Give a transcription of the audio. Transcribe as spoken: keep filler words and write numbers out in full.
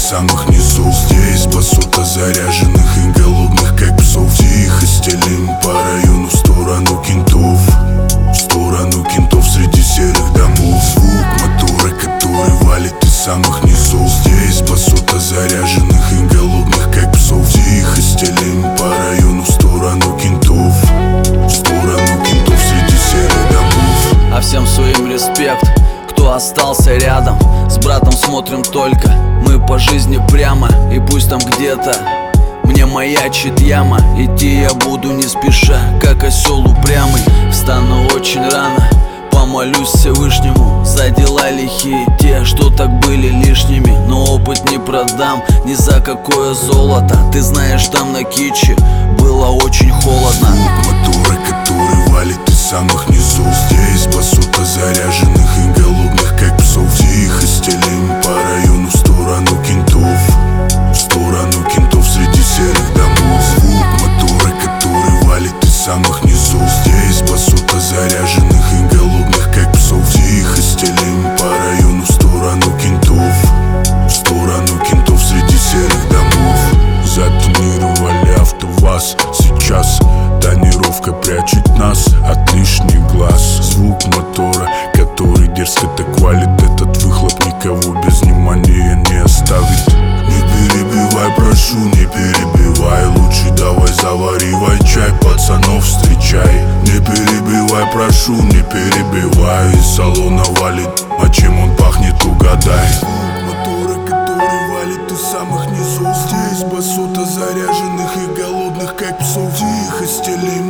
самых низов. Здесь басота заряженных и голодных, как псов. Тихо стелим по району в сторону кентов, в сторону кентов среди серых домов. Звук мотора, который валит из самых низов. Здесь басота заряженных и голодных, как псов. Тихо стелим по району в сторону кентов, в сторону кентов среди серых домов. А всем своим респект, кто остался рядом. С братом смотрим только мы по жизни прямо. И пусть там где-то мне маячит яма, идти я буду не спеша, как осел упрямый. Встану очень рано, помолюсь Всевышнему за дела лихие, те, что так были лишними. Но опыт не продам ни за какое золото. Ты знаешь, там на Киче было очень холодно. Звук мотора, который валит из самых низов. Здесь басота заряженных и голодных, как псов. Тихо стелим по району в сторону кентов, в сторону кентов среди серых домов. Звук мотора, который валит из самых низов. Здесь басота заряженных и голодных, как псов. Тихо стелим по району в сторону кентов, в сторону кентов среди серых домов. Затонировали АвтоВАЗ. Сейчас тонировка прячет нас от лишних глаз. Звук мотора, который дерзко так валит, этот выхлоп никого без внимания не оставит. Не перебивай, прошу, не перебивай. Лучше давай заваривай чай, пацанов встречай. Не перебивай, прошу, не перебивай. Из салона валит, а чем он пахнет, угадай. Звук мотора, который валит из самых низов. Здесь басота заряженных и голодных, как псов. Тихо стелим